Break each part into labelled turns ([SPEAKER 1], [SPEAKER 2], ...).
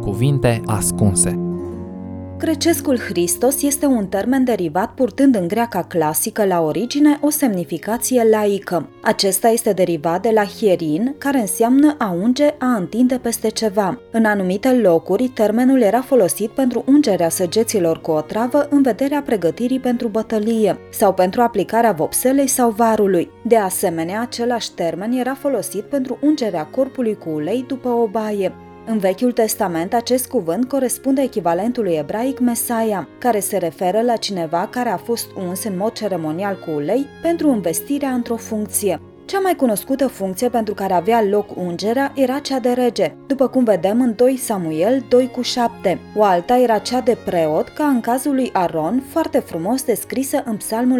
[SPEAKER 1] Cuvinte ascunse.
[SPEAKER 2] Grecescul Hristos este un termen derivat purtând în greaca clasică la origine o semnificație laică. Acesta este derivat de la hierin, care înseamnă a unge, a întinde peste ceva. În anumite locuri, termenul era folosit pentru ungerea săgeților cu o travă în vederea pregătirii pentru bătălie sau pentru aplicarea vopselei sau varului. De asemenea, același termen era folosit pentru ungerea corpului cu ulei după o baie. În Vechiul Testament, acest cuvânt corespunde echivalentului ebraic Mesaia, care se referă la cineva care a fost uns în mod ceremonial cu ulei pentru investirea într-o funcție. Cea mai cunoscută funcție pentru care avea loc ungerea era cea de rege, după cum vedem în 2 Samuel 2:7. O alta era cea de preot, ca în cazul lui Aron, foarte frumos descrisă în Psalmul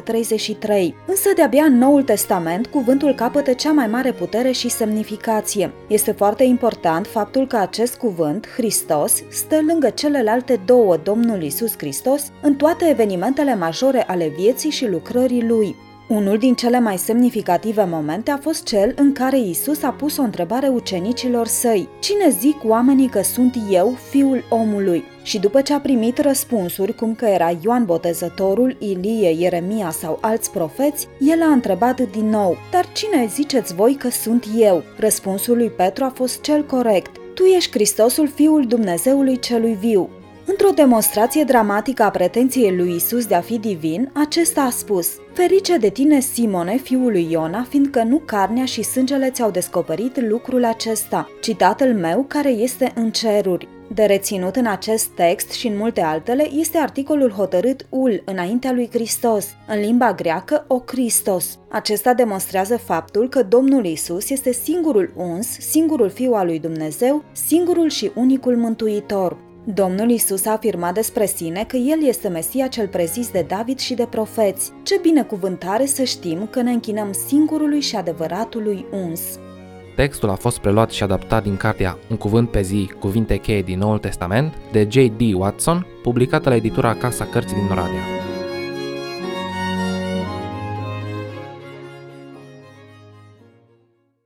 [SPEAKER 2] 133. Însă de-abia în Noul Testament, cuvântul capătă cea mai mare putere și semnificație. Este foarte important faptul că acest cuvânt, Hristos, stă lângă celelalte două, Domnul Iisus Hristos, în toate evenimentele majore ale vieții și lucrării lui. Unul din cele mai semnificative momente a fost cel în care Iisus a pus o întrebare ucenicilor săi: "Cine zic oamenii că sunt eu, Fiul omului?" Și după ce a primit răspunsuri cum că era Ioan Botezătorul, Ilie, Ieremia sau alți profeți, el a întrebat din nou: "Dar cine ziceți voi că sunt eu?" Răspunsul lui Petru a fost cel corect: "Tu ești Hristosul, Fiul Dumnezeului celui viu." Într-o demonstrație dramatică a pretenției lui Isus de a fi divin, acesta a spus: "Ferice de tine, Simone, fiul lui Iona, fiindcă nu carnea și sângele ți-au descoperit lucrul acesta, ci Tatăl meu care este în ceruri." De reținut în acest text și în multe altele este articolul hotărât ul înaintea lui Hristos, în limba greacă o Christos. Acesta demonstrează faptul că Domnul Isus este singurul uns, singurul Fiu al lui Dumnezeu, singurul și unicul Mântuitor. Domnul Isus a afirmat despre sine că El este Mesia cel prezis de David și de profeți. Ce binecuvântare să știm că ne închinăm singurului și adevăratului uns!
[SPEAKER 1] Textul a fost preluat și adaptat din cartea Un cuvânt pe zi, cuvinte cheie din Noul Testament, de J.D. Watson, publicată la editura Casa Cărții din Oradea.